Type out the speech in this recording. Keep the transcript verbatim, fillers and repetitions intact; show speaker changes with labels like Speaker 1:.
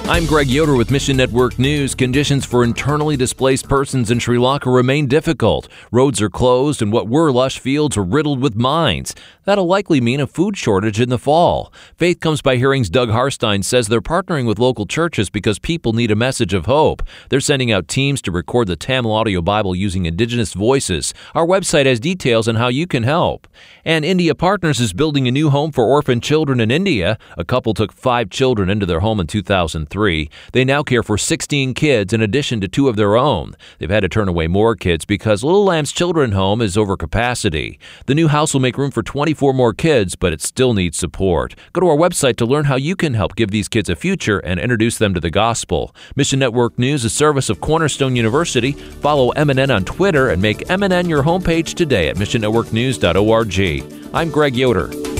Speaker 1: I'm Greg Yoder with Mission Network News. Conditions for internally displaced persons in Sri Lanka remain difficult. Roads are closed and what were lush fields are riddled with mines. That'll likely mean a food shortage in the fall. Faith Comes by Hearing's Doug Harstein says they're partnering with local churches because people need a message of hope. They're sending out teams to record the Tamil Audio Bible using indigenous voices. Our website has details on how you can help. And India Partners is building a new home for orphan children in India. A couple took five children into their home in two thousand three. They now care for sixteen kids in addition to two of their own. They've had to turn away more kids because Little Lamb's Children's Home is over capacity. The new house will make room for twenty-four more kids, but it still needs support. Go to our website to learn how you can help give these kids a future and introduce them to the gospel. Mission Network News, a service of Cornerstone University. Follow M N N on Twitter and make M N N your homepage today at mission network news dot org. I'm Greg Yoder.